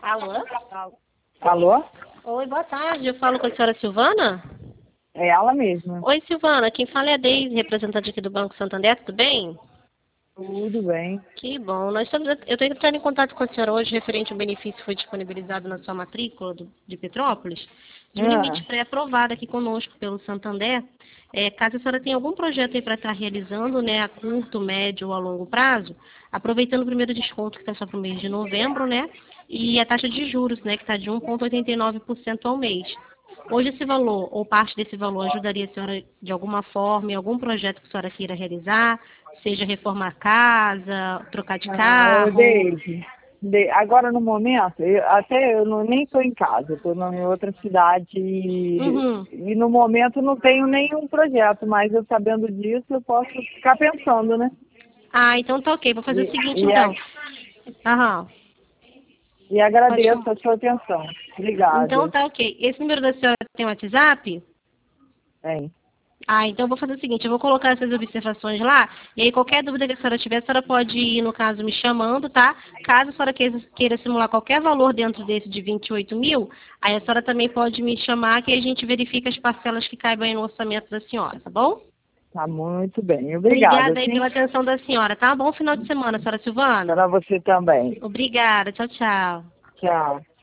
Alô? Alô? Oi, boa tarde. Eu falo com a senhora Silvana? É ela mesma. Oi, Silvana. Quem fala é a Deise, representante aqui do Banco Santander. Tudo bem? Tudo bem. Que bom. Eu estou entrando em contato com a senhora hoje referente ao benefício que foi disponibilizado na sua matrícula de Petrópolis, de um limite Ah, pré-aprovado aqui conosco pelo Santander. Caso a senhora tenha algum projeto aí para estar realizando, né, a curto, médio ou a longo prazo, aproveitando o primeiro desconto que está só para o mês de novembro, né, e a taxa de juros, né, que está de 1,89% ao mês. Hoje esse valor, ou parte desse valor, ajudaria a senhora de alguma forma em algum projeto que a senhora queira realizar, seja reformar a casa, trocar de carro? Deise, agora no momento, nem estou em casa, estou em outra cidade Uhum. e no momento não tenho nenhum projeto, mas eu sabendo disso eu posso ficar pensando, né? Ah, então tá ok. Vou fazer o E, seguinte, e, a- então. Aham. e Pode agradeço falar. a sua atenção. Então Obrigada. tá ok. Esse número da senhora tem WhatsApp? Bem, Ah, então eu vou fazer o seguinte, eu vou colocar essas observações lá, e aí qualquer dúvida que a senhora tiver, a senhora pode ir, no caso, me chamando, tá? Caso a senhora queira simular qualquer valor dentro desse de 28 mil, aí a senhora também pode me chamar, que a gente verifica as parcelas que caibam aí no orçamento da senhora, tá bom? tá muito bem. Obrigada, Obrigada aí sim? pela atenção da senhora, tá? Bom final de semana, senhora Silvana. Para você também. Obrigada, tchau, tchau. Tchau.